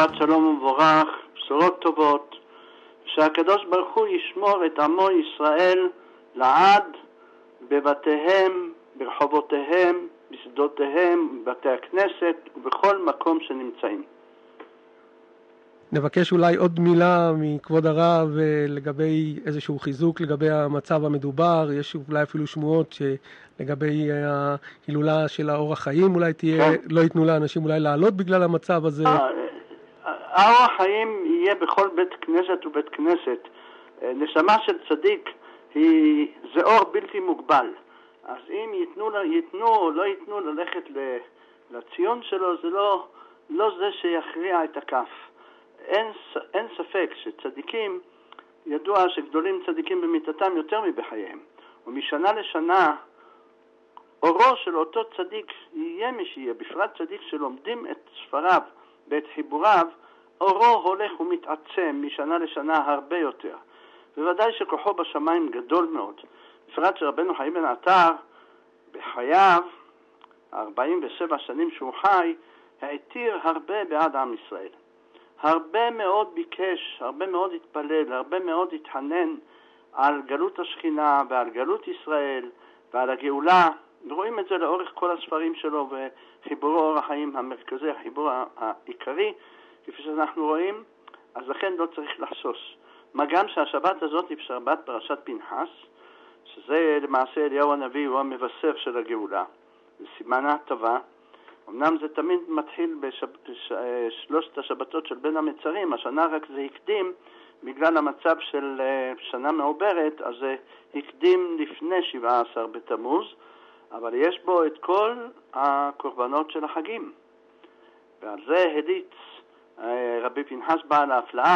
שבת שלום ומבורך, בשורות טובות, שהקדוש ברוך הוא ישמור את עמו ישראל לעד בבתיהם, ברחובותיהם, בשדותיהם, בבתי הכנסת ובכל מקום שנמצאים. נבקש אולי עוד מילה מכבוד הרב לגבי איזשהו חיזוק לגבי המצב המדובר. יש אולי אפילו שמועות שלגבי ההילולה של האורח חיים אולי תהיה, לא ייתנו לאנשים אולי לעלות בגלל המצב הזה. האורח חיים יהיה בכל בית כנסת ובית כנסת. נשמה של צדיק זה אור בלתי מוגבל. אז אם ייתנו או לא ייתנו ללכת לציון שלו, זה לא זה שיכריע את הכף. אין ספק שצדיקים, ידוע שגדולים צדיקים במיתתם יותר מבחייהם, ומשנה לשנה אורו של אותו צדיק יהיה מי שיהיה, בפרט צדיק שלומדים את ספריו ואת חיבוריו, אורו הולך ומתעצם משנה לשנה הרבה יותר. בוודאי שכוחו בשמיים גדול מאוד, בפרט שרבנו חיים בן עטר בחייו 47 שנים שהוא חי העתיר הרבה בעד עם ישראל. הרבה מאוד ביקש, הרבה מאוד התפלל, הרבה מאוד התחנן על גלות השכינה ועל גלות ישראל ועל הגאולה. רואים את זה לאורך כל הספרים שלו וחיבורו אור החיים המרכזי, החיבור העיקרי, כפי שאנחנו רואים, אז לכן לא צריך לחשוש. מה גם שהשבת הזאת היא שבת פרשת פנחס, שזה למעשה אליהו הנביא הוא המבשר של הגאולה, זה סימן ההטבה. אמנם זה תמיד מתחיל בשלושת השבתות של בין המצרים, השנה רק זה הקדים בגלל המצב של שנה מעוברת, אז זה הקדים לפני 17 בתמוז, אבל יש בו את כל הקורבנות של החגים. ועל זה הדיץ רבי פנחס בעל ההפלאה,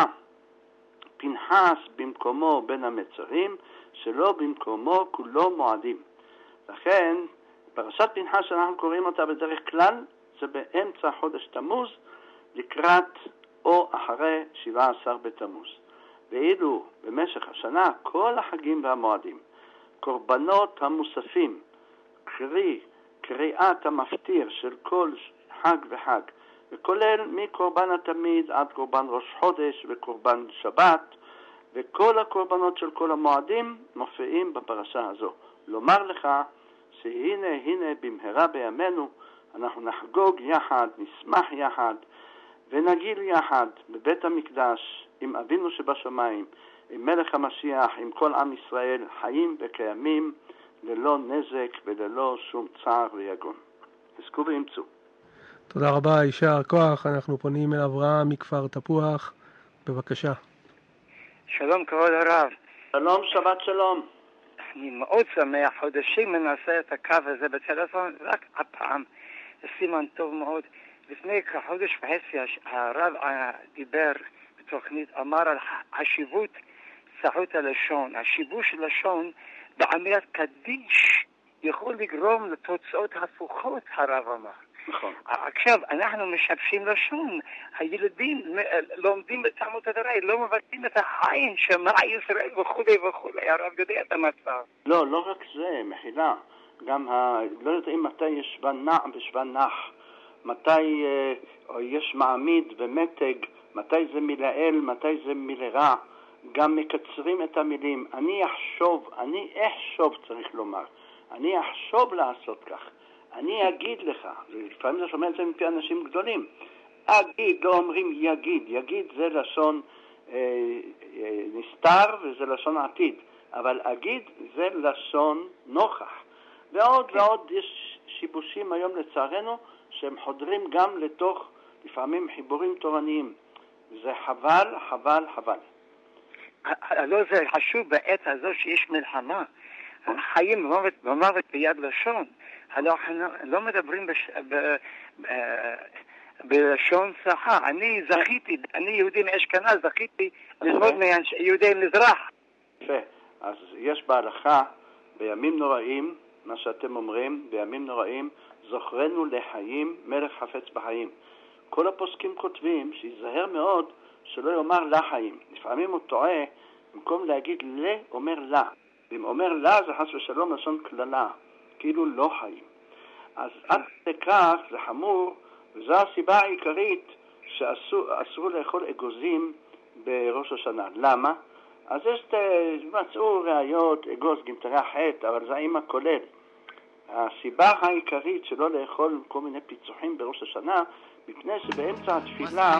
פנחס במקומו בין המצרים, שלא במקומו כולו מועדים. לכן פרשת פנחס שאנחנו קוראים אותה בדרך כלל, זה באמצע חודש תמוז, לקראת או אחרי 17 בתמוז. ואילו במשך השנה כל החגים והמועדים, קורבנות המוספים, קרי קריאת המפטיר של כל חג וחג, וכולל מקורבן התמיד עד קורבן ראש חודש וקורבן שבת, וכל הקורבנות של כל המועדים מופיעים בפרשה הזו. לומר לך שהנה במהרה בימינו אנחנו נחגוג יחד, נשמח יחד ונגיל יחד בבית המקדש עם אבינו שבשמיים, עם מלך המשיח, עם כל עם ישראל, חיים וקיימים ללא נזק וללא שום צער ויגון. עסקו ואמצו. תודה רבה, יישר כוח. אנחנו פונים אל אברהם מכפר תפוח, בבקשה. שלום כבוד הרב. שלום, שבת שלום. אני מאוד שמח, חודשים מנסה את הקו הזה בטלפון, רק הפעם, סימן טוב מאוד. לפני כחודש וחצי הרב דיבר בתוכנית, אמר על חשיבות צחות הלשון. השיבוש של לשון באמירת קדיש יכול לגרום לתוצאות הפוכות, הרב אמר. נכון. עכשיו, אנחנו משבשים לשון, הילדים לומדים בתלמוד התורה, לא מבטאים את החיים, שמע ישראל וכו'. הרב יודע את המצב. לא רק זה, מחילה. גם לא יודעים מתי יש ונע ושוונח, מתי יש מעמיד ומתג, מתי זה מלאל, מתי זה מלרע. גם מקצרים את המילים. אני אחשוב צריך לומר. אני אחשוב לעשות כך. אני אגיד לך, לפעמים זה שומע את זה מפי אנשים גדולים, אגיד, לא אומרים יגיד, יגיד זה לשון נסתר וזה לשון עתיד, אבל אגיד זה לשון נוכח. ועוד יש שיבושים היום לצערנו שהם חודרים גם לתוך לפעמים חיבורים תורניים. זה חבל. לא, זה חשוב בעת הזו שיש מלחמה, חיים ומוות ביד לשון. לא מדברים בלשון צחה. אני זכיתי, אני יהודי מאשכנז, זכיתי ללמוד מיהודי מזרח. יפה. אז יש בהלכה בימים נוראים, מה שאתם אומרים, בימים נוראים, זוכרנו לחיים מלך חפץ בחיים. כל הפוסקים כותבים שיזהר מאוד שלא יאמר לחיים. לפעמים הוא טועה, במקום להגיד לה, אומר לה. אם אומר לה זה חס ושלום לשון כללה, כאילו לא חיים. אז עד כך זה חמור, וזו הסיבה העיקרית שאסרו לאכול אגוזים בראש השנה. למה? אז מצאו ראיות, אגוז, גמטרי החטא, אבל זה עם הכולל. הסיבה העיקרית שלא לאכול כל מיני פיצוחים בראש השנה, מפני שבאמצע התפילה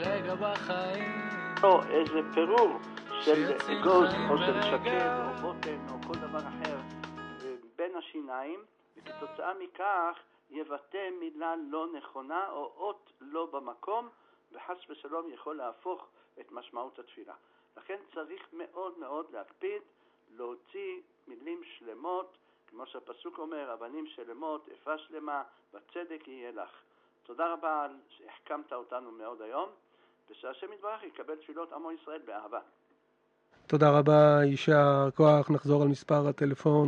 או איזה פירור של אגוז או של שקד או בוטן או כל דבר אחר בין השיניים, וכתוצאה מכך יבטא מילה לא נכונה או אות לא במקום, וחס ושלום יכול להפוך את משמעות התפילה. לכן צריך מאוד מאוד להקפיד להוציא מילים שלמות, כמו שהפסוק אומר, אבנים שלמות, אפה שלמה, בצדק יהיה לך. תודה רבה על שהחכמת אותנו מאוד היום, ושהשם יתברך יקבל תפילות עמו ישראל באהבה. תודה רבה, יישר כוח. נחזור על מספר הטלפון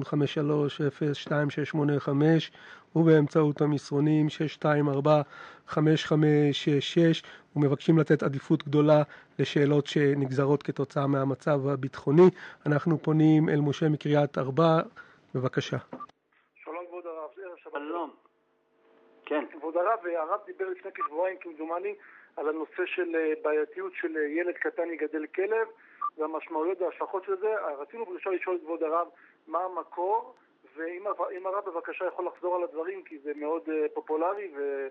5302685 ובאמצעות המסרונים 6245566, ומבקשים לתת עדיפות גדולה לשאלות שנגזרות כתוצאה מהמצב הביטחוני. אנחנו פונים אל משה מקריית ארבע, בבקשה. שלום כבוד הרב. שלום. כן. כבוד הרב, הרב דיבר לפני כשבועיים כמדומני על הנושא של בעייתיות של ילד קטן יגדל כלב והמשמעויות וההשלכות של זה. רצינו בראשון לשאול את כבוד הרב מה המקור, ואם הרב בבקשה יכול לחזור על הדברים, כי זה מאוד פופולרי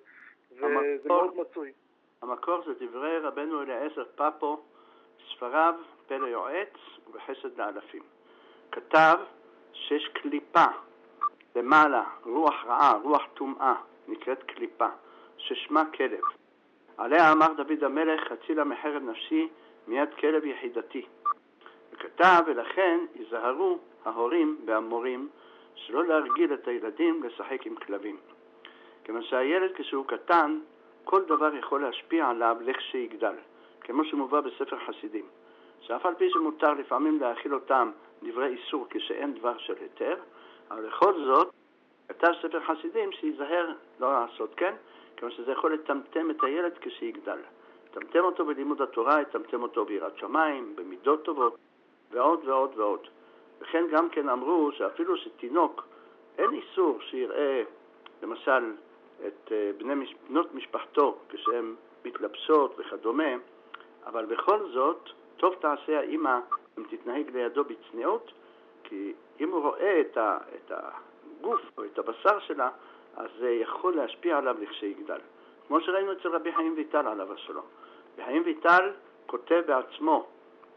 וזה מאוד מצוי. המקור זה דברי רבנו אליעזר פאפו, ספריו פלא יועץ ובחסד לאלפים. כתב שיש קליפה למעלה, רוח רעה, רוח טומאה, נקראת קליפה, ששמה כלב. עליה אמר דוד המלך, הצילה מחרב נפשי מיד כלב יחידתי. וכתב, ולכן יזהרו ההורים והמורים שלא להרגיל את הילדים לשחק עם כלבים. כיוון שהילד כשהוא קטן, כל דבר יכול להשפיע עליו לכשיגדל, כמו שמובא בספר חסידים, שאף על פי שמותר לפעמים להאכיל אותם דברי איסור כשאין דבר של היתר, אבל לכל זאת כתב ספר חסידים שיזהר לא לעשות כן, כיוון שזה יכול לטמטם את הילד כשיגדל. לטמטם אותו בלימוד התורה, לטמטם אותו ביראת שמיים, במידות טובות, ועוד ועוד ועוד. וכן גם כן אמרו שאפילו שתינוק אין איסור שיראה למשל את בנות משפחתו כשהן מתלבשות וכדומה, אבל בכל זאת טוב תעשה האמא אם תתנהג לידו בצניעות, כי אם הוא רואה את הגוף או את הבשר שלה, אז זה יכול להשפיע עליו לכשיגדל. כמו שראינו אצל רבי חיים ויטל עליו השלום. חיים ויטל כותב בעצמו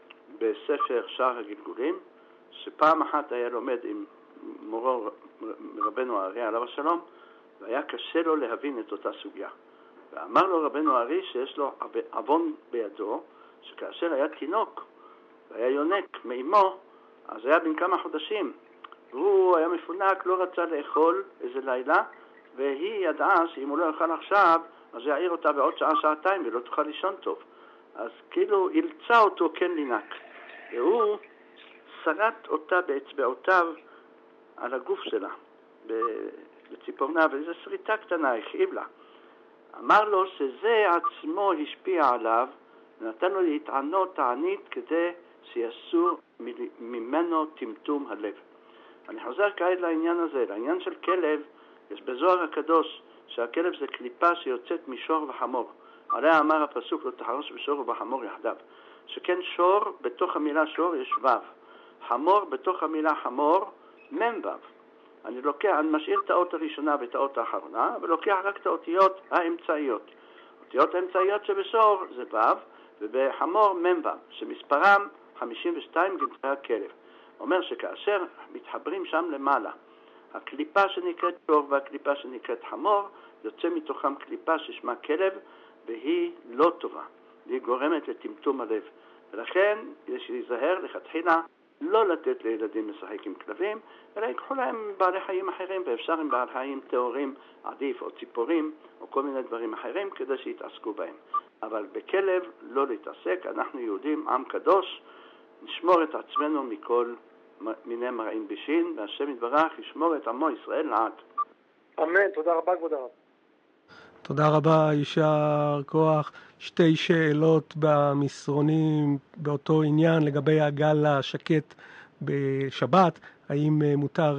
בספר שער הגלגולים, שפעם אחת היה לומד עם מורו רבנו הארי עליו השלום, והיה קשה לו להבין את אותה סוגיה. ואמר לו רבנו הארי שיש לו עוון בידו, שכאשר היה תינוק והיה יונק מאמו, אז היה בן כמה חודשים, והוא היה מפונק, לא רצה לאכול איזה לילה, והיא ידעה שאם הוא לא יאכל עכשיו, אז יעיר אותה בעוד שעה, שעתיים, ולא תוכל לישון טוב. אז כאילו אילצה אותו כן לנק. והוא שרט אותה באצבעותיו על הגוף שלה, בציפורנה, וזו שריטה קטנה, הכאיב לה. אמר לו שזה עצמו השפיע עליו, ונתן לו להתענות תענית כדי שיסור ממנו טמטום הלב. אני חוזר כעת לעניין הזה, לעניין של כלב. יש בזוהר הקדוש שהכלב זה קליפה שיוצאת משור וחמור. עליה אמר הפסוק לא תחרוש בשור ובחמור יחדיו. שכן שור, בתוך המילה שור יש וו. חמור, בתוך המילה חמור, מם וו. אני משאיר את האות הראשונה ואת האות האחרונה, ולוקח רק את האותיות האמצעיות. האותיות האמצעיות שבשור זה וו, ובחמור מם וו, שמספרם 52 גמטרי הכלב. אומר שכאשר מתחברים שם למעלה, הקליפה שנקראת שור והקליפה שנקראת חמור, יוצא מתוכם קליפה ששמה כלב, והיא לא טובה, והיא גורמת לטמטום הלב. ולכן יש להיזהר לכתחילה לא לתת לילדים לשחק עם כלבים, אלא יקחו להם בעלי חיים אחרים, ואפשר עם בעלי חיים טהורים עדיף, או ציפורים, או כל מיני דברים אחרים, כדי שיתעסקו בהם. אבל בכלב לא להתעסק. אנחנו יהודים, עם קדוש, נשמור את עצמנו מכל מיני מרעים בשין, והשם יתברך ישמור את עמו ישראל לעד. אמן. תודה רבה כבוד הרב. תודה רבה, יישר כוח. שתי שאלות במסרונים באותו עניין לגבי הגל השקט בשבת. האם מותר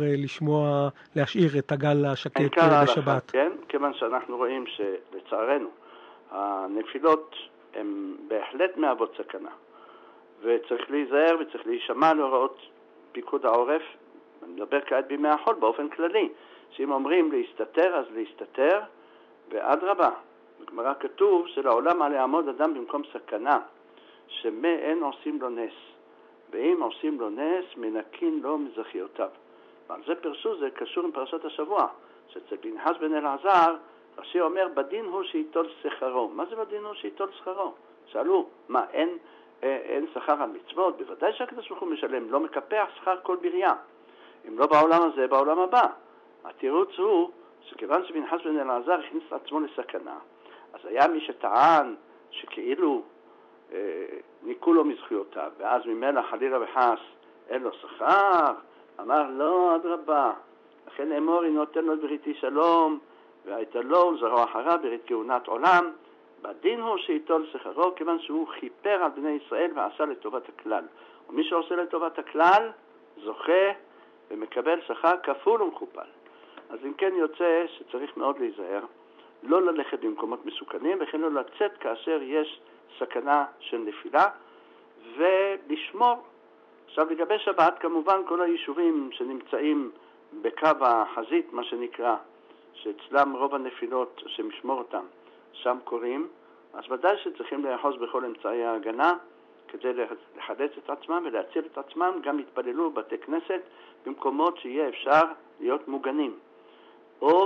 להשאיר את הגל השקט בשבת? כן, כיוון שאנחנו רואים שלצערנו הנפילות הן בהחלט מהוות סכנה, וצריך להיזהר וצריך להישמע להוראות פיקוד העורף. אני מדבר כעת בימי החול באופן כללי, שאם אומרים להסתתר אז להסתתר, ואדרבה. בגמרא כתוב שלעולם עלי יעמוד אדם במקום סכנה, שמאין עושים לו נס, ואם עושים לו נס מנקין לו מזכיותיו. ועל זה פרשו, זה קשור עם פרשת השבוע, שאצל פנחס בן אלעזר רש"י אומר בדין הוא שיטול שכרו. מה זה בדין הוא שיטול שכרו? שאלו, מה, אין שכר על מצוות? בוודאי שהקדוש ברוך הוא משלם, לא מקפח שכר כל בריה. אם לא בעולם הזה, בעולם הבא. התירוץ הוא שכיוון שפנחס בן אלעזר הכניס את עצמו לסכנה, אז היה מי שטען שכאילו ניקו לו מזכויותיו, ואז ממילא חלילה וחס אין לו שכר. אמר לא, אדרבה, לכן אמור נותן לו בריתי שלום, והייתה לו זרוע אחריו ברית כהונת עולם. בדין הוא שיטול שכרו, כיוון שהוא חיפר על בני ישראל ועשה לטובת הכלל. ומי שעושה לטובת הכלל זוכה ומקבל שכר כפול ומכופל. אז אם כן יוצא שצריך מאוד להיזהר, לא ללכת במקומות מסוכנים, וכן לא לצאת כאשר יש סכנה של נפילה, ולשמור. עכשיו לגבי שבת, כמובן כל היישובים שנמצאים בקו החזית, מה שנקרא, שאצלם רוב הנפילות שמשמור אותם, שם קוראים, אז ודאי שצריכים לאחוז בכל אמצעי ההגנה, כדי לחלץ את עצמם ולהציל את עצמם. גם יתפללו בבתי כנסת במקומות שיהיה אפשר להיות מוגנים, או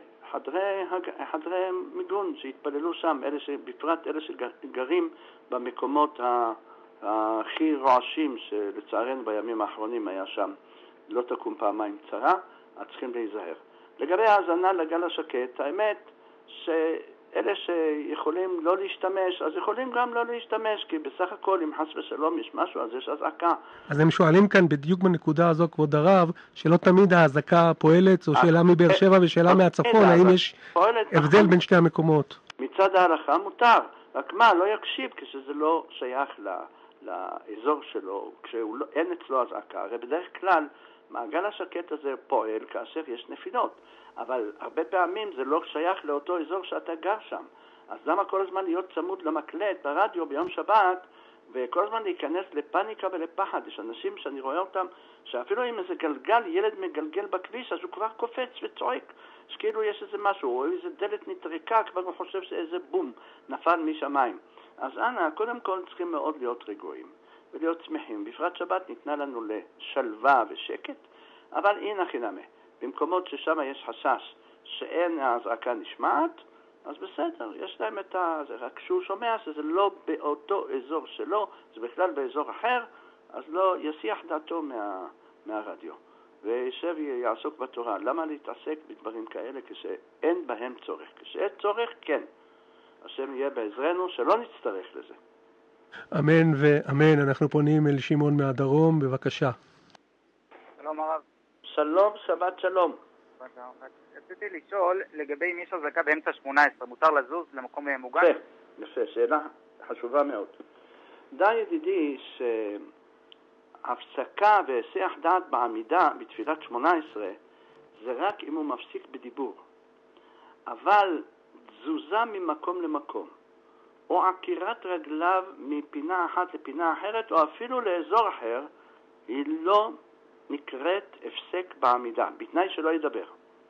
בחדרי מיגון שיתפללו שם, בפרט אלה שגרים במקומות הכי רועשים, שלצערנו בימים האחרונים היה שם לא תקום פעמיים צרה, אז צריכים להיזהר. לגבי ההאזנה לגל השקט, האמת שאלה שיכולים לא להשתמש, אז יכולים גם לא להשתמש, כי בסך הכל אם חס ושלום יש משהו, אז יש אזעקה. אז הם שואלים כאן בדיוק בנקודה הזו, כבוד הרב, שלא תמיד האזעקה פועלת, או שאלה מבאר שבע ושאלה מהצפון, האם יש הבדל בין שתי המקומות? מצד ההלכה מותר, רק מה, לא יקשיב כשזה לא שייך לאזור שלו, כשאין אצלו אזעקה. הרי בדרך כלל מעגל השקט הזה פועל כאשר יש נפילות, אבל הרבה פעמים זה לא שייך לאותו אזור שאתה גר שם. אז למה כל הזמן להיות צמוד למקלט ברדיו ביום שבת, וכל הזמן להיכנס לפניקה ולפחד? יש אנשים שאני רואה אותם, שאפילו אם איזה גלגל, ילד מגלגל בכביש, אז הוא כבר קופץ וצועק, שכאילו יש איזה משהו, או איזה דלת נטרקה, כבר הוא חושב שאיזה בום נפל משמיים. אז אנא, קודם כל צריכים מאוד להיות רגועים ולהיות שמחים. בפרט שבת ניתנה לנו לשלווה ושקט, אבל הנה חינמה. במקומות ששם יש חשש שאין ההזעקה נשמעת, אז בסדר, יש להם את זה. רק כשהוא שומע שזה לא באותו אזור שלו, זה בכלל באזור אחר, אז לא יסיח דעתו מהרדיו. וישב יעסוק בתורה. למה להתעסק בדברים כאלה כשאין בהם צורך? כשאין צורך, כן. השם יהיה בעזרנו שלא נצטרך לזה. אמן ואמן. אנחנו פונים אל שמעון מהדרום, בבקשה. שלום הרב. שלום, שבת שלום. רציתי לשאול לגבי מי שזכה באמצע 18, מותר לזוז למקום מוגן? יפה, שאלה חשובה מאוד. דע ידידי שהפסקה והיסח דעת בעמידה בתפילת 18 זה רק אם הוא מפסיק בדיבור. אבל תזוזה ממקום למקום, או עקירת רגליו מפינה אחת לפינה אחרת, או אפילו לאזור אחר, היא לא נקראת הפסק בעמידה, בתנאי שלא ידבר.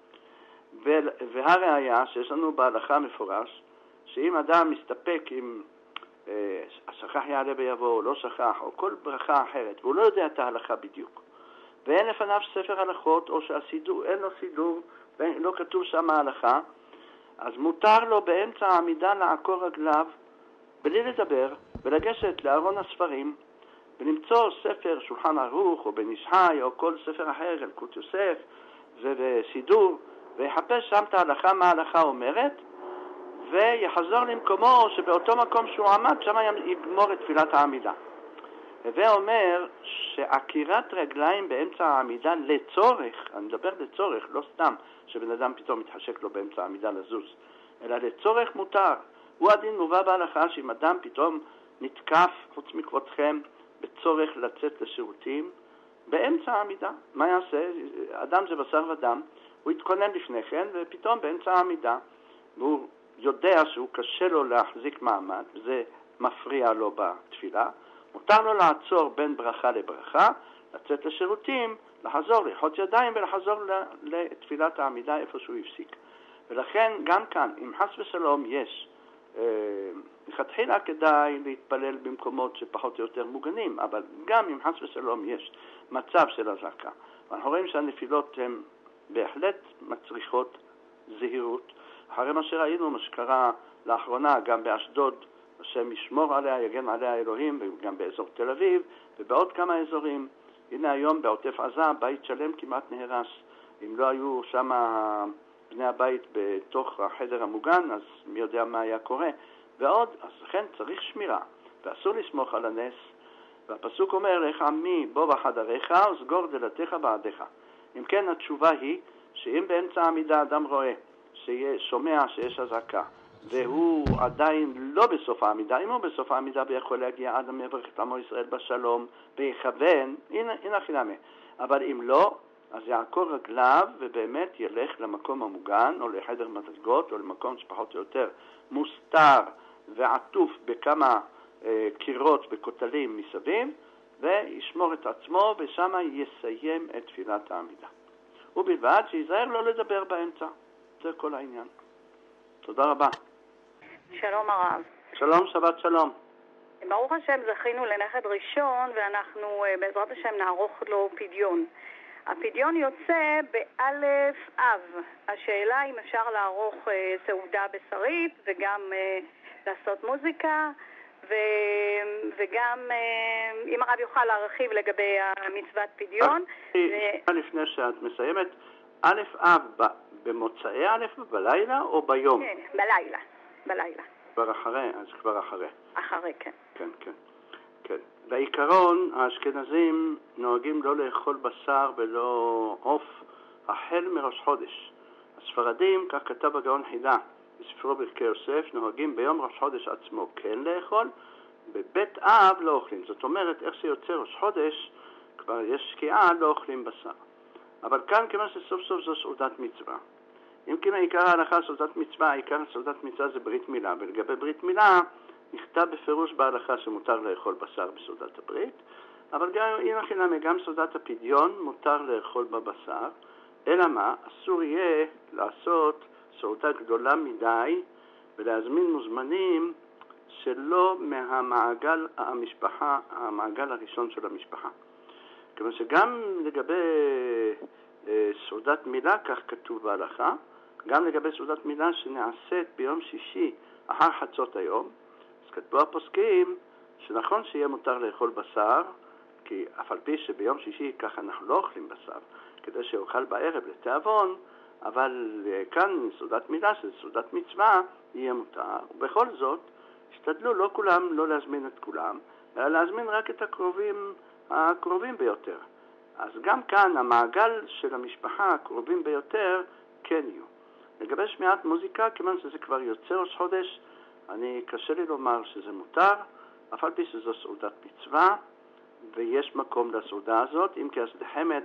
והראיה שיש לנו בהלכה מפורש, שאם אדם מסתפק עם שכח יעלה ביבוא, או לא שכח, או כל ברכה אחרת, והוא לא יודע את ההלכה בדיוק, ואין לפניו ספר הלכות, או שאין לו סידור, ולא כתוב שם ההלכה, אז מותר לו באמצע העמידה לעקור רגליו, בלי לדבר, ולגשת לארון הספרים, ולמצוא ספר שולחן ערוך, או בן איש חי, או כל ספר אחר, אלקוט יוסף, וסידור, ויחפש שם את ההלכה, מה ההלכה אומרת, ויחזור למקומו, שבאותו מקום שהוא עמד, שם יגמור את תפילת העמידה. ואומר שעקירת רגליים באמצע העמידה לצורך, אני מדבר לצורך, לא סתם שבן אדם פתאום מתחשק לו באמצע העמידה לזוז, אלא לצורך מותר. הוא הדין מובא בהלכה שאם אדם פתאום נתקף, חוץ מכבודכם, בצורך לצאת לשירותים, באמצע העמידה, מה יעשה? אדם זה בשר ודם, הוא יתכונן לפני כן, ופתאום באמצע העמידה, והוא יודע שהוא קשה לו להחזיק מעמד, זה מפריע לו בתפילה, מותר לו לעצור בין ברכה לברכה, לצאת לשירותים, לחזור, ללחוץ ידיים ולחזור לתפילת העמידה איפה שהוא הפסיק. ולכן גם כאן, אם חס ושלום יש, לכתחילה כדאי להתפלל במקומות שפחות או יותר מוגנים, אבל גם אם חס ושלום יש מצב של אזעקה, אנחנו רואים שהנפילות הן בהחלט מצריכות זהירות. אחרי מה שראינו, מה שקרה לאחרונה גם באשדוד, השם ישמור עליה, יגן עליה אלוהים, וגם באזור תל אביב ובעוד כמה אזורים. הנה היום בעוטף עזה, בית שלם כמעט נהרס. אם לא היו שם בני הבית בתוך החדר המוגן, אז מי יודע מה היה קורה. ועוד, אז לכן צריך שמירה, ואסור לסמוך על הנס. והפסוק אומר, לך עמי בוא בחדריך וסגור דלתיך בעדיך. אם כן, התשובה היא שאם באמצע העמידה אדם רואה, שומע שיש אזעקה, והוא עדיין לא בסוף העמידה, אם הוא בסוף העמידה ויכול להגיע עד המברך את עמו ישראל בשלום ויכוון, הנה חינמי. אבל אם לא, אז יעקור רגליו ובאמת ילך למקום המוגן או לחדר מדרגות או למקום שפחות או יותר מוסתר ועטוף בכמה קירות בכותלים מסביב, וישמור את עצמו ושם יסיים את תפילת העמידה. ובלבד שיזהר לא לדבר באמצע. זה כל העניין. תודה רבה. שלום הרב. שלום, שבת שלום. ברוך השם זכינו לנכד ראשון, ואנחנו בעזרת השם נערוך לו פדיון. הפדיון יוצא באלף אב. השאלה אם אפשר לערוך סעודה בשרית וגם לעשות מוזיקה, וגם אם הרב יוכל להרחיב לגבי המצוות פדיון. לפני שאת מסיימת, א' אב במוצאי א' בלילה או ביום? כן, בלילה. כבר אחרי, אז כבר אחרי. אחרי, כן. כן. בעיקרון, האשכנזים נוהגים לא לאכול בשר ולא עוף החל מראש חודש. הספרדים, כך כתב הגאון חידה בספרו ברכי יוסף, נוהגים ביום ראש חודש עצמו כן לאכול, בבית אב לא אוכלים. זאת אומרת, איך שיוצא ראש חודש, כבר יש שקיעה, לא אוכלים בשר. אבל כאן, כיוון שסוף סוף זו סעודת מצווה. אם כן, העיקר ההלכה סעודת מצווה, העיקר סעודת מצווה זה ברית מילה, ולגבי ברית מילה נכתב בפירוש בהלכה שמותר לאכול בשר בסעודת הברית, אבל גם סעודת הפדיון מותר לאכול בבשר, אלא מה? אסור יהיה לעשות סעודה גדולה מדי ולהזמין מוזמנים שלא מהמעגל המעגל הראשון של המשפחה. כיוון שגם לגבי סעודת מילה, כך כתוב בהלכה, גם לגבי סעודת מילה שנעשית ביום שישי אחר חצות היום, אז כתבו הפוסקים שנכון שיהיה מותר לאכול בשר, כי אף על פי שביום שישי ככה אנחנו לא אוכלים בשר, כדי שאוכל בערב לתיאבון, אבל כאן סעודת מילה, שזה סעודת מצווה, יהיה מותר. ובכל זאת, השתדלו לא כולם, לא להזמין את כולם, אלא להזמין רק את הקרובים ביותר. אז גם כאן המעגל של המשפחה הקרובים ביותר כן יהיו. לגבי שמיעת מוזיקה, כיוון שזה כבר יוצא ראש חודש, קשה לי לומר שזה מותר, אף על פי שזו סעודת מצווה, ויש מקום לסעודה הזאת, אם כי אז לחמד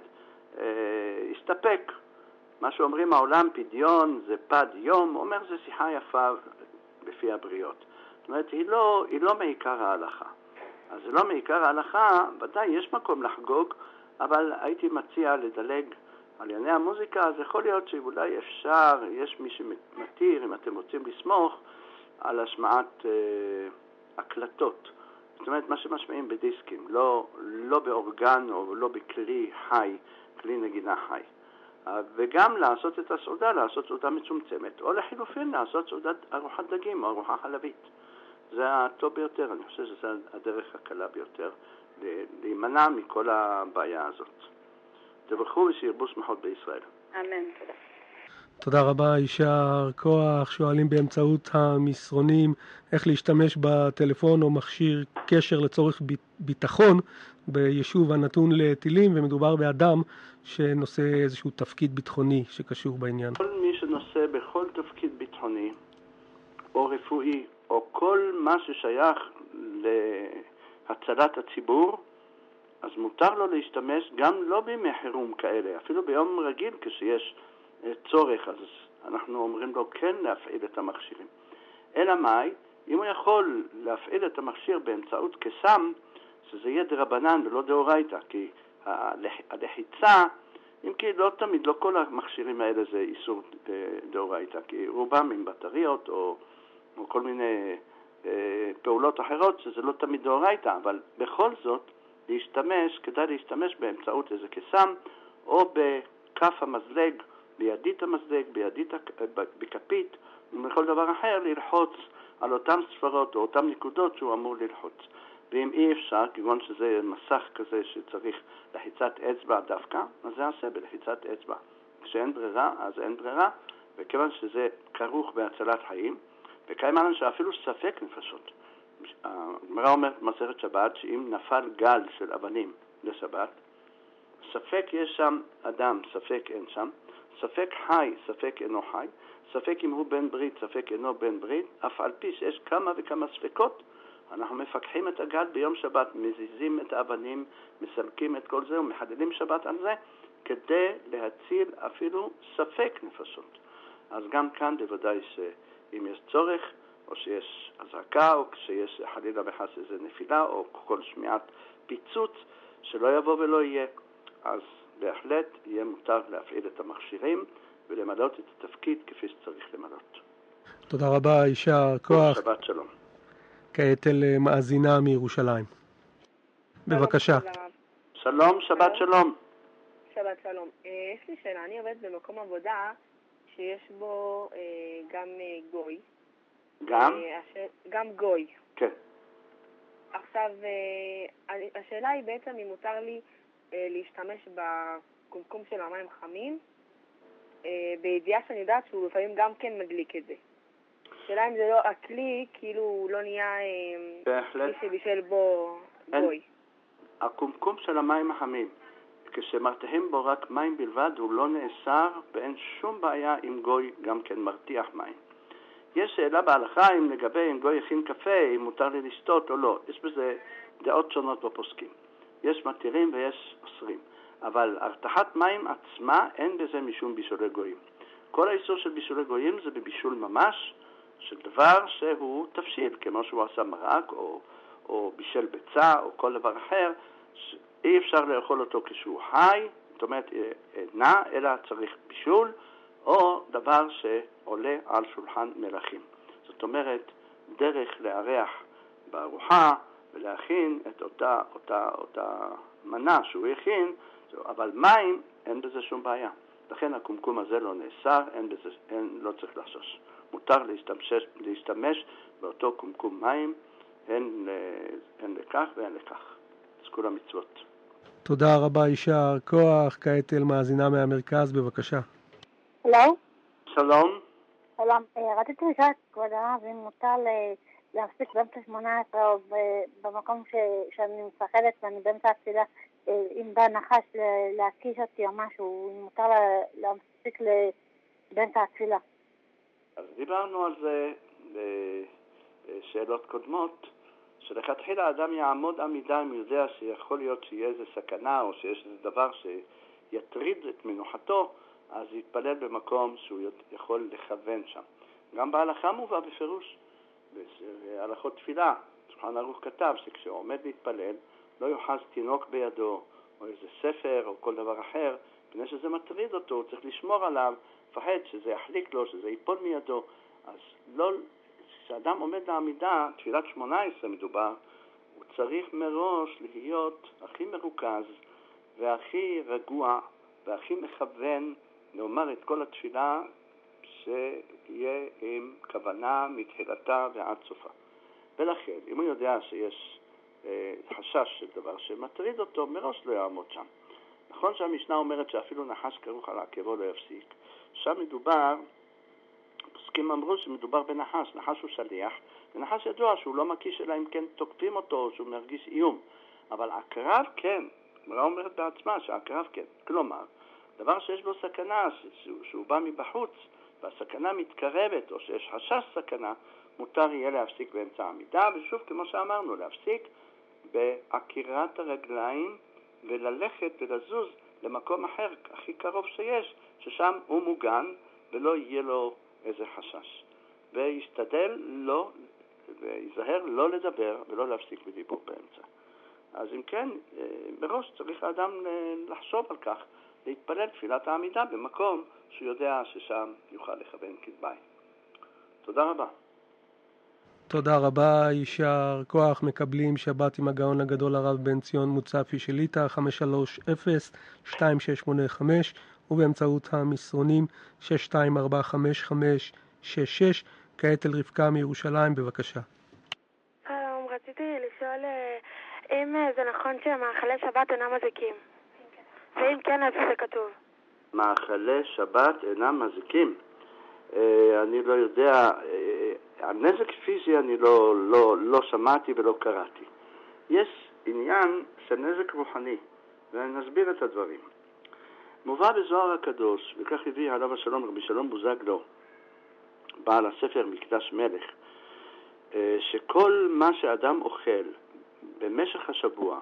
הסתפק. מה שאומרים העולם פדיון זה פד יום, אומר זה שיחה יפה לפי הבריות. זאת אומרת, היא לא מעיקר ההלכה. אז זה לא מעיקר ההלכה, ודאי יש מקום לחגוג, אבל הייתי מציע לדלג על ענייני המוזיקה, אז יכול להיות שאולי אפשר, יש מי שמתיר, אם אתם רוצים לסמוך, על השמעת הקלטות. זאת אומרת, מה שמשמעים בדיסקים, לא באורגן או לא בכלי חי, כלי נגינה חי. וגם לעשות את הסעודה, לעשות סעודה מצומצמת, או לחילופין לעשות סעודת ארוחת דגים או ארוחה חלבית. זה הטוב ביותר, אני חושב שזה הדרך הקלה ביותר להימנע מכל הבעיה הזאת. תברכו ושירבו שמחות בישראל. אמן, תודה. תודה רבה, יישר כוח. שואלים באמצעות המסרונים איך להשתמש בטלפון או מכשיר קשר לצורך ביטחון ביישוב הנתון לטילים, ומדובר באדם שנושא איזשהו תפקיד ביטחוני שקשור בעניין. כל מי שנושא בכל תפקיד ביטחוני או רפואי או כל מה ששייך להצלת הציבור, אז מותר לו להשתמש גם לא בימי חירום כאלה, אפילו ביום רגיל כשיש צורך, אז אנחנו אומרים לו כן להפעיל את המכשירים. אלא מאי? אם הוא יכול להפעיל את המכשיר באמצעות קסם, שזה יהיה דרבנן ולא דאורייתא, כי הלחיצה, אם כי לא תמיד, לא כל המכשירים האלה זה איסור דאורייתא, כי רובם עם בטריות או כל מיני פעולות אחרות, שזה לא תמיד דאורייתא, אבל בכל זאת, כדאי להשתמש באמצעות איזה קסם, או בכף המזלג, בידית המזלג, בכפית, ובכל דבר אחר, ללחוץ על אותם ספרות או אותם נקודות שהוא אמור ללחוץ. ואם אי אפשר, כגון שזה מסך כזה שצריך לחיצת אצבע דווקא, אז זה עשה בלחיצת אצבע. כשאין ברירה, אז אין ברירה, וכיוון שזה כרוך בהצלת חיים, וקיים לנו שאפילו ספק נפשות. הגמרא אומרת במסכת שבת, שאם נפל גל של אבנים לשבת, ספק יש שם אדם, ספק אין שם, ספק חי, ספק אינו חי, ספק אם הוא בן ברית, ספק אינו בן ברית, אף על פי שיש כמה וכמה ספקות, אנחנו מפקחים את הגל ביום שבת, מזיזים את האבנים, מסלקים את כל זה ומחדלים שבת על זה, כדי להציל אפילו ספק נפשות. אז גם כאן בוודאי שאם יש צורך, או שיש הזרקה, או כשיש חלילה וחס איזה נפילה, או כל שמיעת פיצוץ, שלא יבוא ולא יהיה, אז בהחלט יהיה מותר להפעיל את המכשירים ולמלות את התפקיד כפי שצריך למלות. תודה רבה, יישר כוח. שבת שלום. כעת אל מאזינה מירושלים. בבקשה. שלום, שבת שלום. שבת שלום. יש לי שאלה, אני עובדת במקום עבודה שיש בו גם גוי. גם? גם גוי. כן. עכשיו, השאלה היא בעצם אם מותר לי להשתמש בקומקום של המים חמים, בידיעה שאני יודעת שהוא לפעמים גם כן מדליק את זה. השאלה אם זה לא הכלי, כאילו הוא לא נהיה מי שבישל בו גוי. הקומקום של המים החמים, כשמרתיחים בו רק מים בלבד, הוא לא נאסר ואין שום בעיה אם גוי גם כן מרתיח מים. יש שאלה בהלכה אם לגבי אם גוי הכין קפה, אם מותר לי לשתות או לא. יש בזה דעות שונות בפוסקים. יש מתירים ויש אוסרים. אבל הרתחת מים עצמה אין בזה משום בישולי גויים. כל האיסור של בישולי גויים זה בבישול ממש, של דבר שהוא תפשיל, כמו שהוא עשה מרק או בישל ביצה או כל דבר אחר, אי אפשר לאכול אותו כשהוא חי, זאת אומרת נע, אלא צריך בישול, או דבר שעולה על שולחן מלכים. זאת אומרת, דרך לארח בארוחה ולהכין את אותה מנה שהוא הכין, אבל מים אין בזה שום בעיה. לכן הקומקום הזה לא נאסר, לא צריך לחשוש. מותר להשתמש באותו קומקום מים, אין לכך ואין לכך. אז כל המצוות. תודה רבה, יישר כוח. כעת אל מאזינה מהמרכז, בבקשה. הלו? שלום. שלום. רציתי לשאול את כבוד הרב, אם מותר להפסיק באמצע 18 או במקום שאני מפחדת ואני באמצע התפילה, אם בא נחש להקיש אותי או משהו, אם מותר להפסיק באמצע התפילה. אז דיברנו על זה בשאלות קודמות, שלכתחילה האדם יעמוד עמידה אם יודע שיכול להיות שיהיה איזה סכנה או שיש איזה דבר שיטריד את מנוחתו, אז יתפלל במקום שהוא יכול לכוון שם. גם בהלכה מובא בפירוש, בהלכות תפילה, שולחן ערוך כתב שכשהוא עומד להתפלל, לא יוחז תינוק בידו, או איזה ספר, או כל דבר אחר, פני שזה מטריד אותו, הוא צריך לשמור עליו, פחד שזה יחליק לו, שזה ייפול מידו. אז לא, כשאדם עומד לעמידה, תפילת 18 מדובר, הוא צריך מראש להיות הכי מרוכז, והכי רגוע, והכי מכוון, לומר את כל התפילה, שיהיה עם כוונה מתחילתה ועד סופה. ולכן, אם הוא יודע שיש חשש של דבר שמטריד אותו, מראש לא יעמוד שם. נכון שהמשנה אומרת שאפילו נחש כרוך על עקבו לא יפסיק. שם מדובר, פוסקים אמרו שמדובר בנחש. נחש הוא שליח, ונחש ידוע שהוא לא מקיש אלא אם כן תוקפים אותו או שהוא מרגיש איום. אבל עקרב כן, הגמרא אומרת בעצמה שעקרב כן. כלומר, דבר שיש בו סכנה, שהוא בא מבחוץ, והסכנה מתקרבת, או שיש חשש סכנה, מותר יהיה להפסיק באמצע העמידה, ושוב, כמו שאמרנו, להפסיק בעקירת הרגליים, וללכת ולזוז למקום אחר, הכי קרוב שיש, ששם הוא מוגן, ולא יהיה לו איזה חשש. וישתדל ויזהר לא לדבר ולא להפסיק בדיבור באמצע. אז אם כן, בראש צריך האדם לחשוב על כך, להתפלל תפילת העמידה במקום שהוא יודע ששם יוכל לכוון כתבי. תודה רבה. תודה רבה, יישר כוח. מקבלים שבת עם הגאון הגדול הרב בן ציון מוצפי שליט"א 530-2685 ובאמצעות המסרונים 62455566. כעת אל רבקה מירושלים, בבקשה. שלום, רציתי לשאול אם זה נכון שמאכלי שבת אינם מזיקים, ואם כן, איפה זה כתוב? מאכלי שבת אינם מזיקים? אני לא יודע, הנזק פיזי אני לא שמעתי ולא קראתי. יש עניין של נזק רוחני, ונסביר את הדברים. מובא בזוהר הקדוש, וכך הביא עליו השלום רבי שלום בוזגלו, בעל הספר מקדש מלך, שכל מה שאדם אוכל במשך השבוע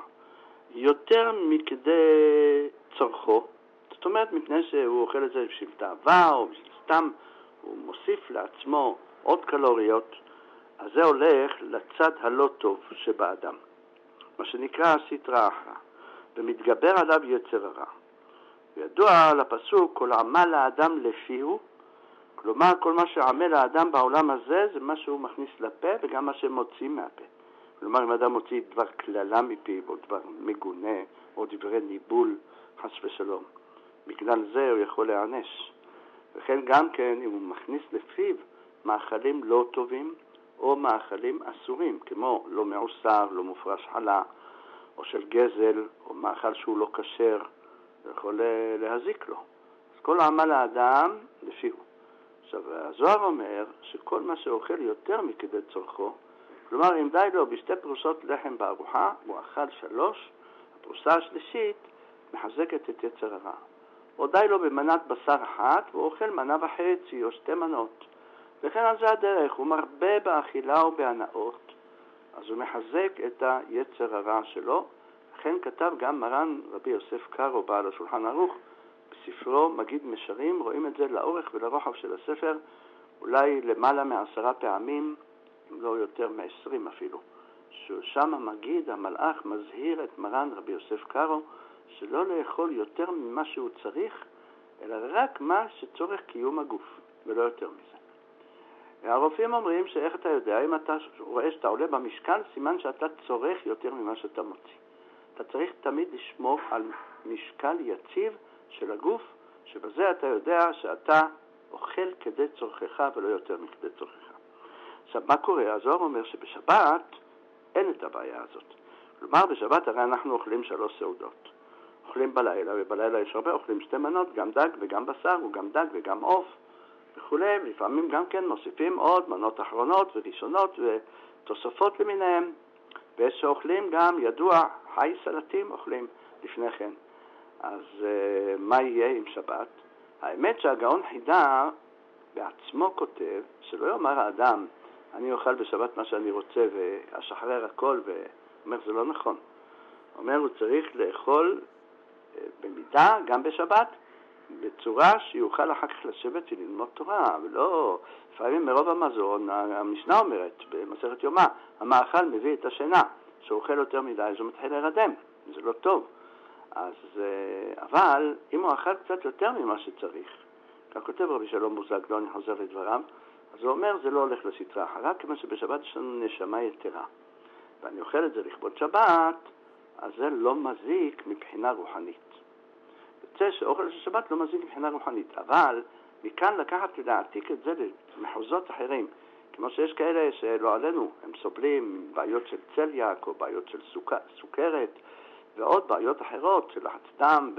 יותר מכדי צורכו, זאת אומרת מפני שהוא אוכל את זה בשביל תאווה או בשביל סתם, הוא מוסיף לעצמו עוד קלוריות, אז זה הולך לצד הלא טוב שבאדם, מה שנקרא סטרא אחרא, ומתגבר עליו יצר הרע. וידוע על הפסוק, כל עמל האדם לפיהו, כלומר כל מה שעמל האדם בעולם הזה זה מה שהוא מכניס לפה וגם מה שמוציא מהפה. כלומר אם האדם מוציא דבר כללה מפיו או דבר מגונה או דברי ניבול חס ושלום, בגלל זה הוא יכול להיענש. וכן גם כן אם הוא מכניס לפיו מאכלים לא טובים או מאכלים אסורים, כמו לא מעוסר, לא מופרש חלה או של גזל או מאכל שהוא לא כשר, זה יכול להזיק לו. אז כל עמל האדם לפיהו. עכשיו הזוהר אומר שכל מה שאוכל יותר מכדי צורכו, כלומר אם די לו בשתי פרוסות לחם בארוחה הוא אכל 3, הפרוסה השלישית מחזקת את יצר הרע. או די לו במנת בשר אחת והוא אוכל מנה וחצי או 2 מנות. וכן על זה הדרך, הוא מרבה באכילה או בהנאות, אז הוא מחזק את היצר הרע שלו. לכן כתב גם מרן רבי יוסף קארו בעל השולחן ערוך בספרו מגיד משרים, רואים את זה לאורך ולרוחב של הספר אולי למעלה מ10 פעמים, אם לא יותר מ20 אפילו, ששם מגיד המלאך מזהיר את מרן רבי יוסף קארו שלא לאכול יותר ממה שהוא צריך, אלא רק מה שצורך קיום הגוף ולא יותר מזה. הרופאים אומרים שאיך אתה יודע, אם אתה רואה שאתה עולה במשקל, סימן שאתה צורך יותר ממה שאתה מוציא. אתה צריך תמיד לשמור על משקל יציב של הגוף, שבזה אתה יודע שאתה אוכל כדי צורכך ולא יותר מכדי צורכך. עכשיו, מה קורה? הזוהר אומר שבשבת אין את הבעיה הזאת. כלומר, בשבת הרי אנחנו אוכלים 3 סעודות. אוכלים בלילה, ובלילה יש הרבה, אוכלים 2 מנות, גם דג וגם בשר, וגם דג וגם עוף וכולי. לפעמים גם כן מוסיפים עוד מנות אחרונות וראשונות ותוספות למיניהם. ויש שאוכלים גם, ידוע, חי סלטים אוכלים לפני כן. אז מה יהיה עם שבת? האמת שהגאון חידה בעצמו כותב שלא יאמר האדם אני אוכל בשבת מה שאני רוצה ואשחרר הכל, ואומר זה לא נכון. אומר הוא צריך לאכול במידה גם בשבת בצורה שיוכל אחר כך לשבת וללמוד תורה, ולא לפעמים מרוב המזון. המשנה אומרת במסכת יומא המאכל מביא את השינה, שאוכל יותר מדי אז הוא מתחיל להירדם, זה לא טוב. אז אבל אם הוא אכל קצת יותר ממה שצריך, כך כותב רבי שלום בוזגלו, אני חוזר לדבריו, אז הוא אומר זה לא הולך לסטרא אחרא, כמו שבשבת יש לנו נשמה יתרה ואני אוכל את זה לכבוד שבת, אז זה לא מזיק מבחינה רוחנית. יוצא שאוכל של שבת לא מזיק מבחינה רוחנית, אבל מכאן לקחת להעתיק את זה למחוזות אחרים, כמו שיש כאלה שלא עלינו, הם סובלים בעיות של צליאק או בעיות של סוכרת ועוד בעיות אחרות של לחץ דם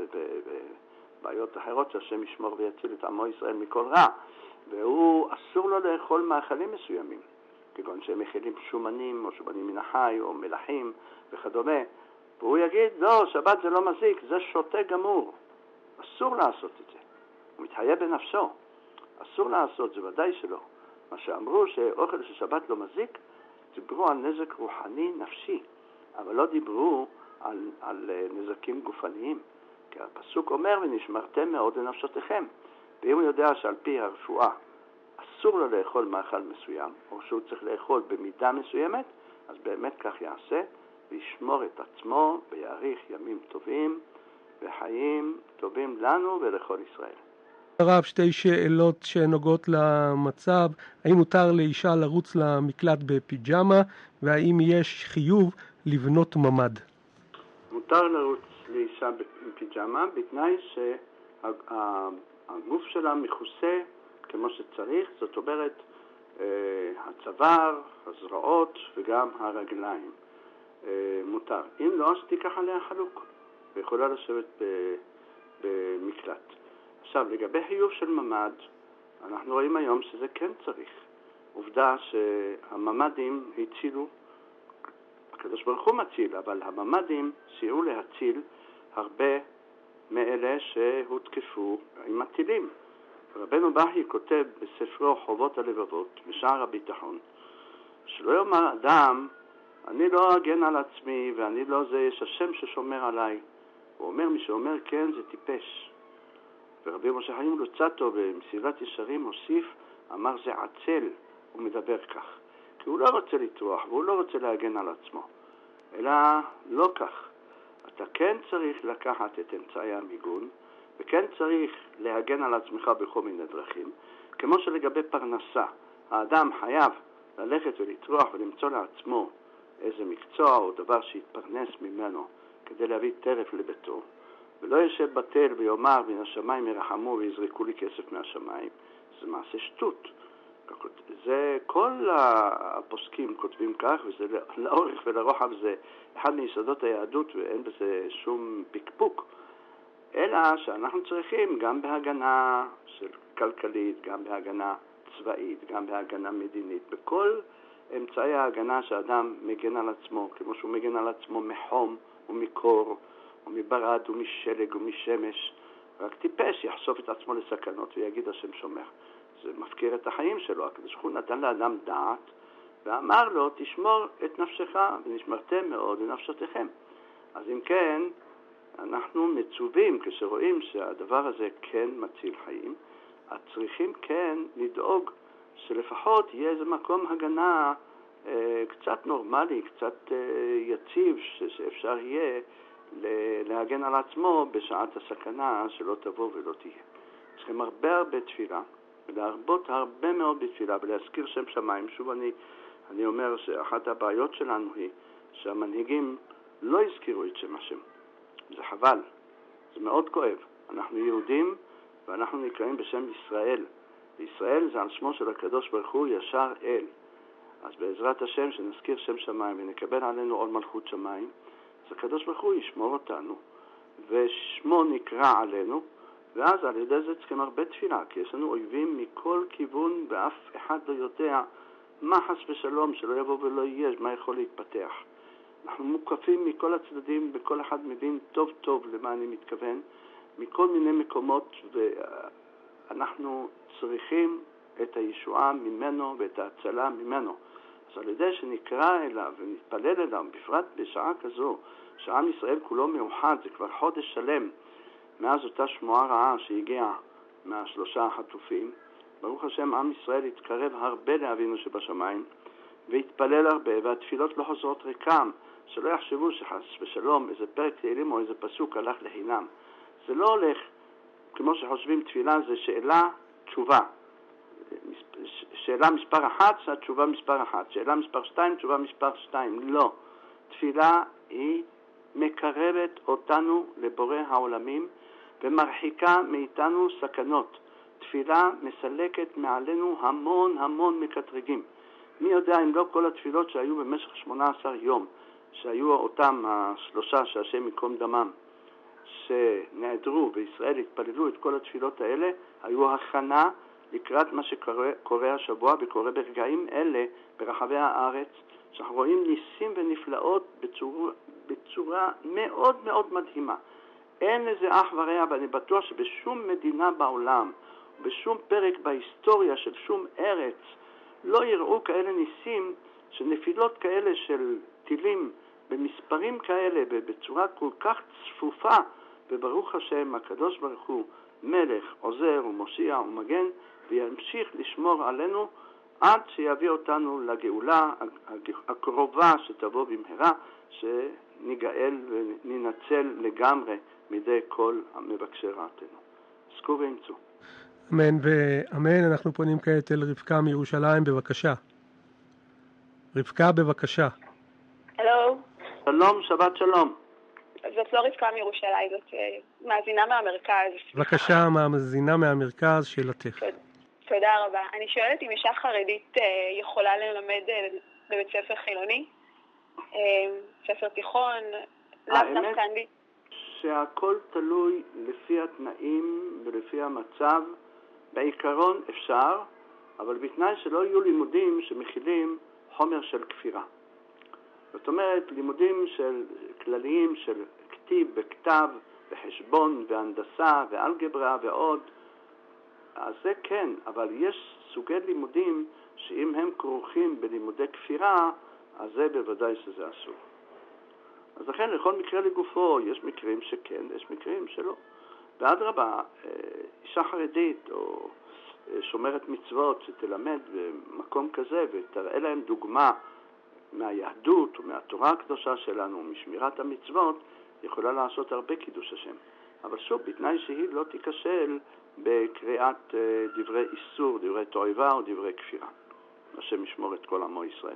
ובעיות אחרות שהשם ישמור ויציל את עמו ישראל מכל רע, והוא אסור לו לאכול מאכלים מסוימים, כגון שהם מכילים שומנים או שומנים מן החי או מלחים וכדומה, והוא יגיד לא, שבת זה לא מזיק, זה שוטה גמור, אסור לעשות את זה. הוא מתחייב בנפשו, אסור לעשות, זה ודאי שלא. מה שאמרו שאוכל של שבת לא מזיק, דיברו על נזק רוחני נפשי, אבל לא דיברו על נזקים גופניים. כי הפסוק אומר ונשמרתם מאוד לנפשותיכם, ואם הוא יודע שעל פי הרפואה אסור לו לאכול מאכל מסוים, או שהוא צריך לאכול במידה מסוימת, אז באמת כך יעשה, וישמור את עצמו ויאריך ימים טובים וחיים טובים לנו ולכל ישראל. הרב, שתי שאלות שנוגעות למצב. האם מותר לאישה לרוץ למקלט בפיג'מה, והאם יש חיוב לבנות ממ"ד? מותר לרוץ לאישה בפיג'מה, בתנאי שהגוף שלה מכוסה כמו שצריך, זאת אומרת הצוואר, הזרועות וגם הרגליים. מותר. אם לא, אז תיקח עליה חלוק, ויכולה לשבת במקלט. עכשיו, לגבי חיוב של ממ"ד, אנחנו רואים היום שזה כן צריך. עובדה שהממ"דים הצילו, הקדוש ברוך הוא מציל, אבל הממ"דים סייעו להציל הרבה מאלה שהותקפו עם הטילים. רבנו בכי כותב בספרו חובות הלבבות, בשער הביטחון, שלא יאמר אדם, אני לא אגן על עצמי ואני לא זה, יש השם ששומר עליי. הוא אומר, מי שאומר כן זה טיפש. ורבי משה חיים לוצאטו במסילת ישרים הוסיף, אמר זה עצל, הוא מדבר כך. כי הוא לא רוצה לטרוח והוא לא רוצה להגן על עצמו. אלא לא כך. אתה כן צריך לקחת את אמצעי המיגון, וכן צריך להגן על עצמך בכל מיני דרכים. כמו שלגבי פרנסה, האדם חייב ללכת ולטרוח ולמצוא לעצמו איזה מקצוע או דבר שיתפרנס ממנו כדי להביא טרף לביתו. ולא ישב בטל ויאמר מן השמיים ירחמו ויזרקו לי כסף מהשמיים. זה מעשה שטות. זה כל הפוסקים כותבים כך, וזה לאורך ולרוחב זה אחד מיסודות היהדות ואין בזה שום פקפוק. אלא שאנחנו צריכים גם בהגנה של כלכלית, גם בהגנה צבאית, גם בהגנה מדינית, בכל אמצעי ההגנה שאדם מגן על עצמו, כמו שהוא מגן על עצמו מחום ומקור ומברד ומשלג ומשמש. רק טיפש יחשוף את עצמו לסכנות ויגיד השם שומר. זה מפקיר את החיים שלו. הקדוש ברוך הוא נתן לאדם דעת ואמר לו, תשמור את נפשך ונשמרתם מאוד לנפשותיכם. אז אם כן, אנחנו מצווים, כשרואים שהדבר הזה כן מציל חיים, אז צריכים כן לדאוג שלפחות יהיה איזה מקום הגנה קצת נורמלי, קצת יציב, שאפשר יהיה להגן על עצמו בשעת הסכנה שלא תבוא ולא תהיה. צריכים הרבה תפילה, ולהרבות הרבה מאוד בתפילה, ולהזכיר שם שמיים. שוב אני אומר שאחת הבעיות שלנו היא שהמנהיגים לא הזכירו את שם השם. זה חבל, זה מאוד כואב. אנחנו יהודים ואנחנו נקראים בשם ישראל. וישראל זה על שמו של הקדוש ברוך הוא ישר אל. אז בעזרת השם שנזכיר שם שמיים ונקבל עלינו עול מלכות שמיים, אז הקדוש ברוך הוא ישמור אותנו ושמו נקרא עלינו, ואז על ידי זה צריכים הרבה תפילה, כי יש לנו אויבים מכל כיוון ואף אחד לא יודע מה חס ושלום שלא יבוא ולא יהיה, מה יכול להתפתח. אנחנו מוקפים מכל הצדדים, וכל אחד מבין טוב טוב למה אני מתכוון, מכל מיני מקומות, ואנחנו צריכים את הישועה ממנו ואת ההצלה ממנו. אז על ידי שנקרא אליו ונתפלל אליו, בפרט בשעה כזו, שעם ישראל כולו מאוחד, זה כבר חודש שלם, מאז אותה שמועה רעה שהגיעה מהשלושה החטופים, ברוך השם עם ישראל התקרב הרבה לאבינו שבשמיים, והתפלל הרבה, והתפילות לא חוזרות ריקם, שלא יחשבו שחס ושלום איזה פרק תהילים או איזה פסוק הלך לחינם. זה לא הולך, כמו שחושבים תפילה זה שאלה, תשובה. שאלה מספר 1, התשובה מספר 1. שאלה מספר 2, תשובה מספר 2. לא. תפילה היא מקרבת אותנו לבורא העולמים ומרחיקה מאיתנו סכנות. תפילה מסלקת מעלינו המון מקטרגים. מי יודע אם לא כל התפילות שהיו במשך 18 יום, שהיו אותם השלושה שהשם יקום דמם, שנעדרו וישראל התפללו את כל התפילות האלה, היו הכנה לקראת מה שקורה השבוע וקורה ברגעים אלה ברחבי הארץ, שאנחנו רואים ניסים ונפלאות בצורה מאוד מדהימה. אין לזה אח ורע, ואני בטוח שבשום מדינה בעולם, בשום פרק בהיסטוריה של שום ארץ, לא יראו כאלה ניסים, שנפילות כאלה של טילים במספרים כאלה, בצורה כל כך צפופה, וברוך השם, הקדוש ברוך הוא מלך, עוזר ומושיע ומגן, וימשיך לשמור עלינו עד שיביא אותנו לגאולה הקרובה שתבוא במהרה, שניגאל וננצל לגמרי מידי כל המבקשי רעתנו. עסקו ואמצו. אמן ואמן. אנחנו פונים כעת אל רבקה מירושלים, בבקשה. רבקה, בבקשה. הלו. שלום, שבת שלום. זאת לא רבקה מירושלים, זאת מאזינה מהמרכז. בבקשה, מאזינה מהמרכז, שאלתך. תודה רבה. אני שואלת אם אישה חרדית יכולה ללמד בבית ספר חילוני, ספר תיכון, לאו דווקא אנגלית. שהכל תלוי לפי התנאים ולפי המצב. בעיקרון אפשר, אבל בתנאי שלא יהיו לימודים שמכילים חומר של כפירה. זאת אומרת, לימודים של כלליים של כתיב וכתב וחשבון והנדסה ואלגברה ועוד, אז זה כן, אבל יש סוגי לימודים שאם הם כרוכים בלימודי כפירה, אז זה בוודאי שזה אסור. אז לכן לכל מקרה לגופו, יש מקרים שכן, יש מקרים שלא. ואדרבה, אישה חרדית או שומרת מצוות שתלמד במקום כזה ותראה להם דוגמה מהיהדות ומהתורה הקדושה שלנו ומשמירת המצוות, יכולה לעשות הרבה קידוש השם. אבל שוב, בתנאי שהיא לא תיכשל בקריאת דברי איסור, דברי תועבה או דברי כפירה. השם ישמור את כל עמו ישראל.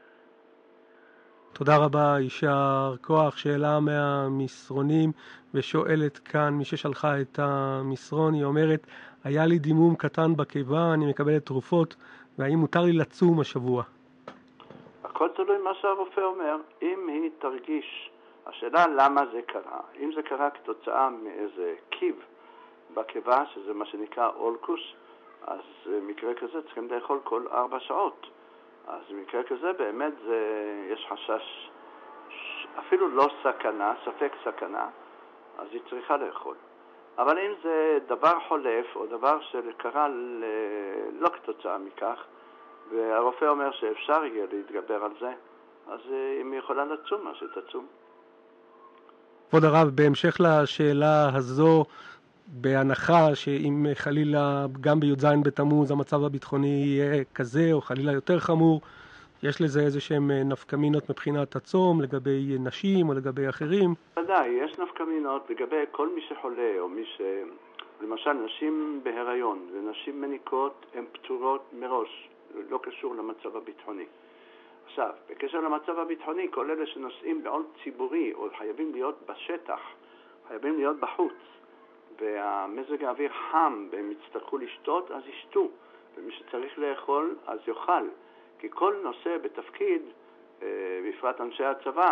תודה רבה, יישר כוח. שאלה מהמסרונים, ושואלת כאן מי ששלחה את המסרון, היא אומרת, היה לי דימום קטן בקיבה, אני מקבלת תרופות, והאם מותר לי לצום השבוע? הכל תלוי מה שהרופא אומר. אם היא תרגיש, השאלה למה זה קרה. אם זה קרה כתוצאה מאיזה קיב בקיבה, שזה מה שנקרא אולקוס, אז מקרה כזה צריכים לאכול כל 4 שעות. אז במקרה כזה באמת יש חשש, אפילו לא סכנה, ספק סכנה, אז היא צריכה לאכול. אבל אם זה דבר חולף או דבר שקרה לא כתוצאה מכך, והרופא אומר שאפשר יהיה להתגבר על זה, אז אם היא יכולה לצום, אז שתצום. כבוד הרב, בהמשך לשאלה הזו, בהנחה שאם חלילה גם בי"ז בתמוז המצב הביטחוני יהיה כזה או חלילה יותר חמור, יש לזה איזה שהם נפקמינות מבחינת הצום לגבי נשים או לגבי אחרים? ודאי, יש נפקמינות לגבי כל מי שחולה או מי ש... למשל נשים בהיריון ונשים מניקות הן פטורות מראש, לא קשור למצב הביטחוני. עכשיו, בקשר למצב הביטחוני, כל אלה שנוסעים בעול ציבורי או חייבים להיות בשטח, חייבים להיות בחוץ, והמזג האוויר חם והם יצטרכו לשתות, אז ישתו. ומי שצריך לאכול, אז יאכל. כי כל נושא בתפקיד, בפרט אנשי הצבא,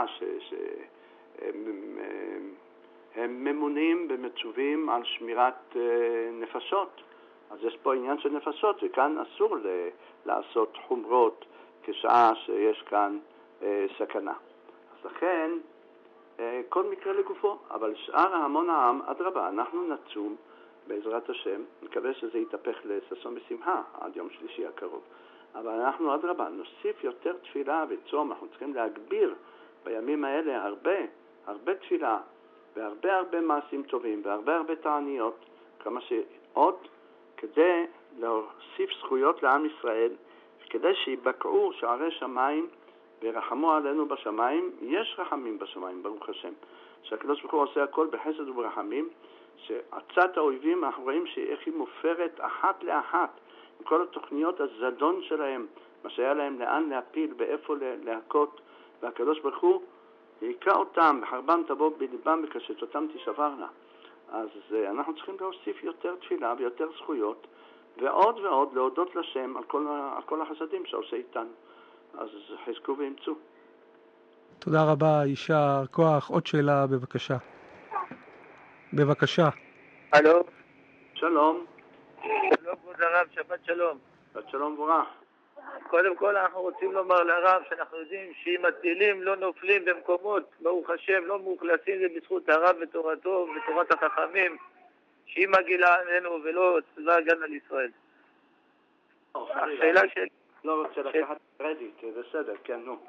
הם ממונים ומצווים על שמירת נפשות. אז יש פה עניין של נפשות, וכאן אסור לעשות חומרות כשעה שיש כאן סכנה. אז לכן, כל מקרה לגופו, אבל שאר המון העם, אדרבה, אנחנו נצום בעזרת השם, נקווה שזה יתהפך לששון ושמחה עד יום שלישי הקרוב. אבל אנחנו אדרבה, נוסיף יותר תפילה וצום, אנחנו צריכים להגביר בימים האלה הרבה תפילה והרבה מעשים טובים והרבה תעניות, כמה שעוד כדי להוסיף זכויות לעם ישראל, כדי שיבקעו שערי שמיים ורחמו עלינו בשמיים. יש רחמים בשמיים, ברוך השם. שהקדוש ברוך הוא עושה הכל בחסד וברחמים, שעצת האויבים אנחנו רואים שאיך היא מופרת אחת לאחת, עם כל התוכניות הזדון שלהם, מה שהיה להם לאן להפיל ואיפה להכות, והקדוש ברוך הוא יקרא אותם, בחרבם תבוא בליבם וקשתותם תשברנה. אז אנחנו צריכים להוסיף יותר תפילה ויותר זכויות, ועוד להודות לשם על כל החסדים שעושה איתנו. אז חזקו ואמצו. תודה רבה, יישר כוח. עוד שאלה, בבקשה. בבקשה. הלו. שלום. שלום, כבוד הרב, שבת שלום. שבת שלום וברח. קודם כל אנחנו רוצים לומר לרב שאנחנו יודעים שאם הטילים לא נופלים במקומות, ברוך השם, לא מאוכלסים, זה בזכות הרב ותורתו ותורת החכמים, שהיא מגילה עלינו ולא צבא הגנה לישראל. השאלה שלי... לא רוצה לקחת קרדיט, בסדר, כן, נו.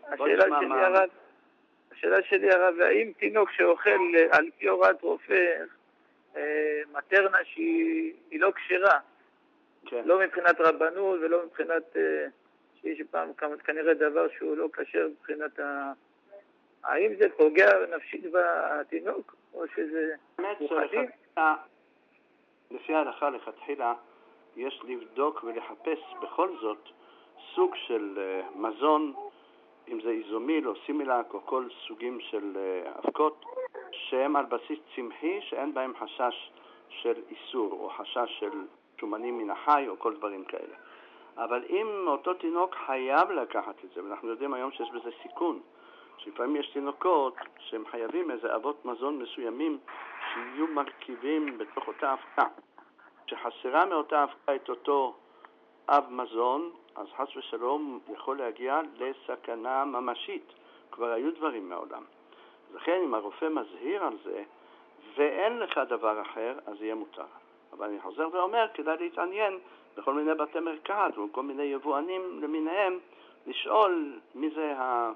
השאלה שלי הרב, האם תינוק שאוכל על פי הוראת רופא מטרנה שהיא לא כשרה, כן. לא מבחינת רבנות ולא מבחינת שיש פעם כנראה דבר שהוא לא קשר מבחינת האם זה פוגע נפשית בתינוק או שזה מוחדים? לפי ההלכה לכתחילה יש לבדוק ולחפש בכל זאת סוג של מזון, אם זה איזומיל או סימילק או כל סוגים של אבקות שהם על בסיס צמחי שאין בהם חשש של איסור או חשש של שומנים מן החי או כל דברים כאלה. אבל אם אותו תינוק חייב לקחת את זה, ואנחנו יודעים היום שיש בזה סיכון, שלפעמים יש תינוקות שהם חייבים איזה אבות מזון מסוימים שיהיו מרכיבים בתוך אותה אבקה, שחסרה מאותה אבקה את אותו אב מזון, אז חס ושלום יכול להגיע לסכנה ממשית. כבר היו דברים מעולם. לכן אם הרופא מזהיר על זה ואין לך דבר אחר, אז יהיה מותר. אבל אני חוזר ואומר, כדאי להתעניין בכל מיני בתי מרקחת וכל מיני יבואנים למיניהם, לשאול מי זה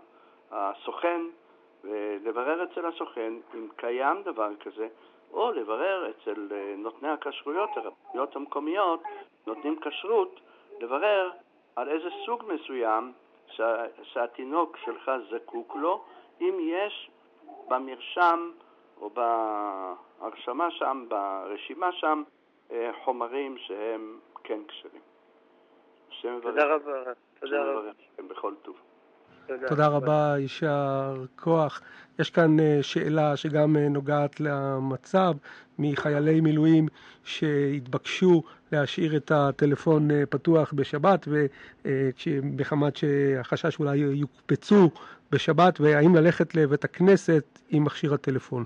הסוכן ולברר אצל הסוכן אם קיים דבר כזה, או לברר אצל נותני הכשרויות, הרבנויות המקומיות, נותנים כשרות, לברר על איזה סוג מסוים שהתינוק שלך זקוק לו, אם יש במרשם או בהרשמה שם, ברשימה שם, חומרים שהם כן כשרים. תודה רבה. תודה רבה. בכל טוב. תודה רבה, יישר כוח. יש כאן שאלה שגם נוגעת למצב מחיילי מילואים שהתבקשו להשאיר את הטלפון פתוח בשבת, ובחמת שהחשש אולי יוקפצו בשבת, והאם ללכת לבית הכנסת עם מכשיר הטלפון.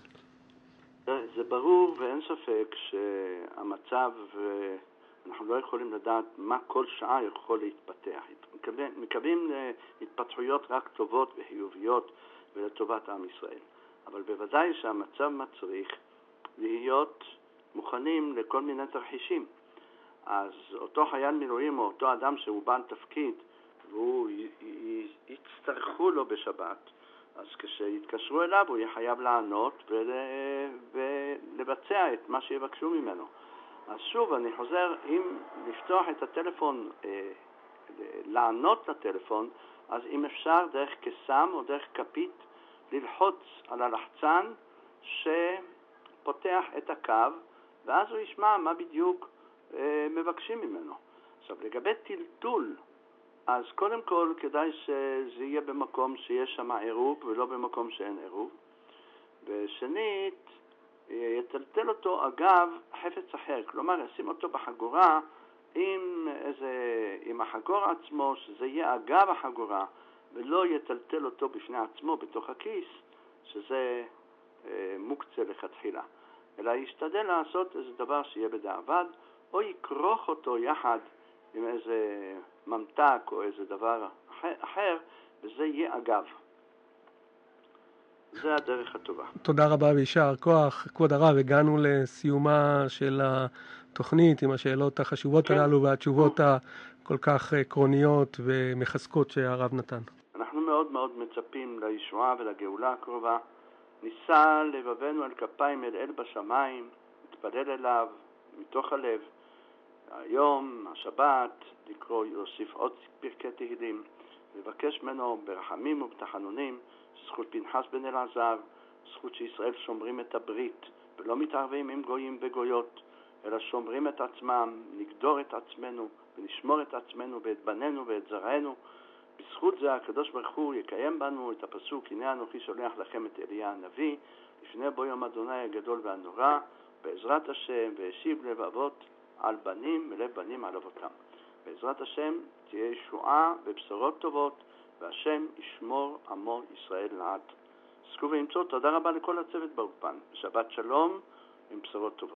זה ברור ואין ספק שהמצב, אנחנו לא יכולים לדעת מה כל שעה יכול להתפתח. מקווים התפתחויות רק טובות וחיוביות ולטובת עם ישראל. אבל בוודאי שהמצב מצריך להיות מוכנים לכל מיני תרחישים. אז אותו חייל מילואים או אותו אדם שהוא בעל תפקיד והוא יצטרכו לו בשבת, אז כשיתקשרו אליו הוא יהיה חייב לענות ולבצע את מה שיבקשו ממנו. אז שוב אני חוזר, אם לפתוח את הטלפון, לענות לטלפון, אז אם אפשר דרך קסם או דרך כפית ללחוץ על הלחצן שפותח את הקו, ואז הוא ישמע מה בדיוק מבקשים ממנו. עכשיו לגבי טלטול, אז קודם כל כדאי שזה יהיה במקום שיש שם עירוב ולא במקום שאין עירוב. ושנית, יטלטל אותו אגב חפץ אחר, כלומר ישים אותו בחגורה עם החגור עצמו, שזה יהיה אגב החגורה, ולא יטלטל אותו בפני עצמו בתוך הכיס, שזה מוקצה לכתחילה. אלא ישתדל לעשות איזה דבר שיהיה בדיעבד, או יכרוך אותו יחד עם איזה ממתק או איזה דבר אחר, וזה יהיה אגב. זה הדרך הטובה. תודה רבה ויישר כוח. כבוד הרב, הגענו לסיומה של התוכנית עם השאלות החשובות הללו והתשובות הכל כך עקרוניות ומחזקות שהרב נתן. אנחנו מאוד מאוד מצפים לישועה ולגאולה הקרובה. נישא לבבנו אל כפיים אל בשמיים, נתפלל אליו מתוך הלב. היום, השבת, לקרוא, להוסיף עוד פרקי תהילים, לבקש ממנו ברחמים ובתחנונים, זכות פנחס בן אלעזר, זכות שישראל שומרים את הברית ולא מתערבים עם גויים וגויות, אלא שומרים את עצמם, נגדור את עצמנו ונשמור את עצמנו ואת בנינו ואת זרענו. בזכות זה הקדוש ברוך הוא יקיים בנו את הפסוק, הנה אנוכי שולח לכם את אליה הנביא לפני בוא יום אדוני הגדול והנורא, בעזרת השם, והשיב לב אבות על בנים ולב בנים על אבותם. בעזרת השם תהיה ישועה ובשורות טובות, והשם ישמור עמו ישראל לעד. זכו ואמצו. תודה רבה לכל הצוות באולפן. שבת שלום עם בשורות טובות.